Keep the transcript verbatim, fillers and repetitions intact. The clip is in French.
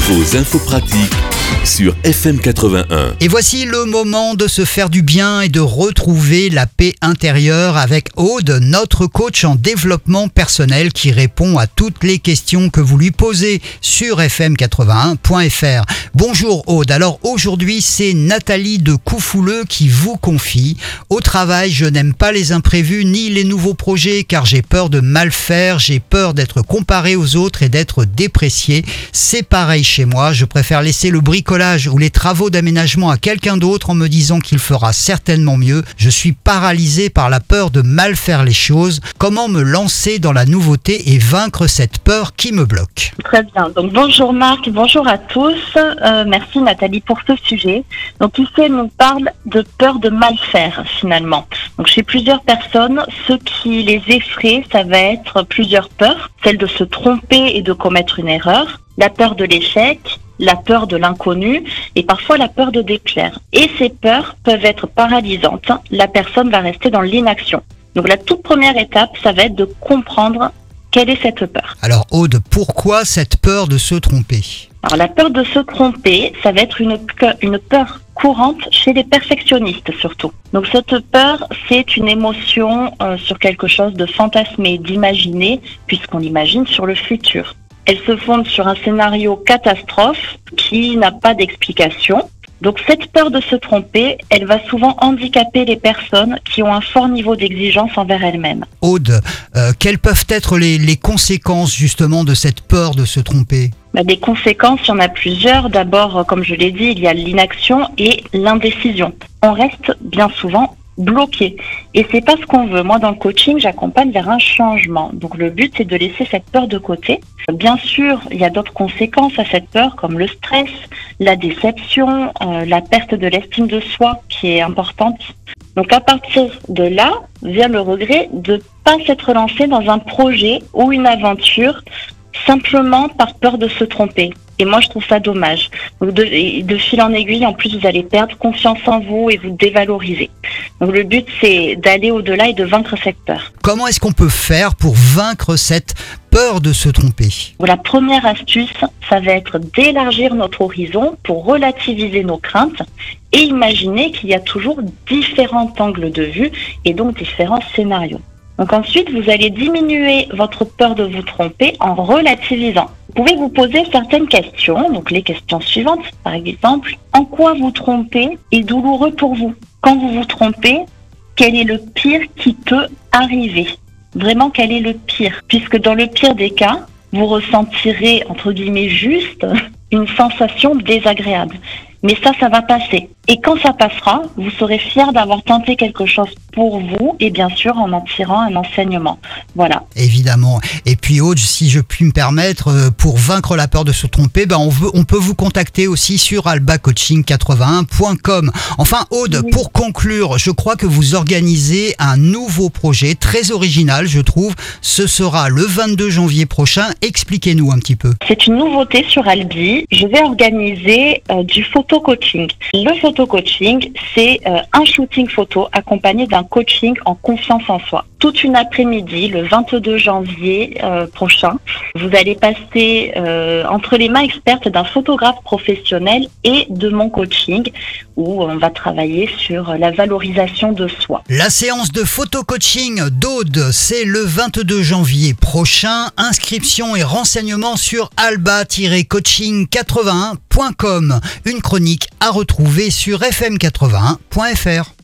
vos infos pratiques sur F M quatre-vingt-un. Et voici le moment de se faire du bien et de retrouver la paix intérieure avec Aude, notre coach en développement personnel qui répond à toutes les questions que vous lui posez sur F M quatre-vingt-un point F R. Bonjour Aude, alors aujourd'hui c'est Nathalie de Coufouleux qui vous confie: au travail, je n'aime pas les imprévus ni les nouveaux projets car j'ai peur de mal faire, j'ai peur d'être comparé aux autres et d'être déprécié. C'est pareil chez moi, je préfère laisser le bricolage ou les travaux d'aménagement à quelqu'un d'autre en me disant qu'il fera certainement mieux. Je suis paralysé par la peur de mal faire les choses. Comment me lancer dans la nouveauté et vaincre cette peur qui me bloque? Très bien. Donc bonjour Marc, bonjour à tous. Euh, merci Nathalie pour ce sujet. Donc ici elle nous parle de peur de mal faire finalement. Donc chez plusieurs personnes, ce qui les effraie, ça va être plusieurs peurs. Celle de se tromper et de commettre une erreur, la peur de l'échec, la peur de l'inconnu et parfois la peur de déplaire. Et ces peurs peuvent être paralysantes. La personne va rester dans l'inaction. Donc la toute première étape, ça va être de comprendre quelle est cette peur. Alors Aude, pourquoi cette peur de se tromper? Alors la peur de se tromper, ça va être une, une peur courante chez les perfectionnistes surtout. Donc cette peur, c'est une émotion euh, sur quelque chose de fantasmé, d'imaginé, puisqu'on l'imagine sur le futur. Elle se fonde sur un scénario catastrophe qui n'a pas d'explication. Donc cette peur de se tromper, elle va souvent handicaper les personnes qui ont un fort niveau d'exigence envers elles-mêmes. Aude, euh, quelles peuvent être les, les conséquences justement de cette peur de se tromper? Bah, des conséquences, il y en a plusieurs. D'abord, comme je l'ai dit, il y a l'inaction et l'indécision. On reste bien souvent bloqué. Et c'est pas ce qu'on veut. Moi, dans le coaching, j'accompagne vers un changement. Donc, le but, c'est de laisser cette peur de côté. Bien sûr, il y a d'autres conséquences à cette peur, comme le stress, la déception, euh, la perte de l'estime de soi, qui est importante. Donc, à partir de là, vient le regret de pas s'être lancé dans un projet ou une aventure simplement par peur de se tromper. Et moi, je trouve ça dommage. Donc de, de fil en aiguille, en plus, vous allez perdre confiance en vous et vous dévaloriser. Donc le but, c'est d'aller au-delà et de vaincre cette peur. Comment est-ce qu'on peut faire pour vaincre cette peur de se tromper? La première astuce, ça va être d'élargir notre horizon pour relativiser nos craintes et imaginer qu'il y a toujours différents angles de vue et donc différents scénarios. Donc ensuite, vous allez diminuer votre peur de vous tromper en relativisant. Vous pouvez vous poser certaines questions, donc les questions suivantes, par exemple, en quoi vous tromper est douloureux pour vous? Quand vous vous trompez, quel est le pire qui peut arriver? Vraiment, quel est le pire? Puisque dans le pire des cas, vous ressentirez, entre guillemets, juste une sensation désagréable. Mais ça, ça va passer. Et quand ça passera, vous serez fier d'avoir tenté quelque chose pour vous et bien sûr en en tirant un enseignement. Voilà. Évidemment. Et puis Aude, si je puis me permettre, pour vaincre la peur de se tromper, ben on, veut, on peut vous contacter aussi sur alba coaching quatre-vingt-un point com. Enfin Aude, oui. Pour conclure, je crois que vous organisez un nouveau projet très original, je trouve. Ce sera le vingt-deux janvier prochain. Expliquez-nous un petit peu. C'est une nouveauté sur Albi. Je vais organiser euh, du photo-coaching. Le photo-coaching, c'est euh, un shooting photo accompagné d'un coaching en confiance en soi. Toute une après-midi, le vingt-deux janvier euh, prochain, vous allez passer euh, entre les mains expertes d'un photographe professionnel et de mon coaching où on va travailler sur la valorisation de soi. La séance de photo-coaching d'Aude, c'est le vingt-deux janvier prochain. Inscription et renseignements sur alba coaching quatre-vingt-un point com. Une chronique à retrouver sur F M quatre-vingt-un point F R.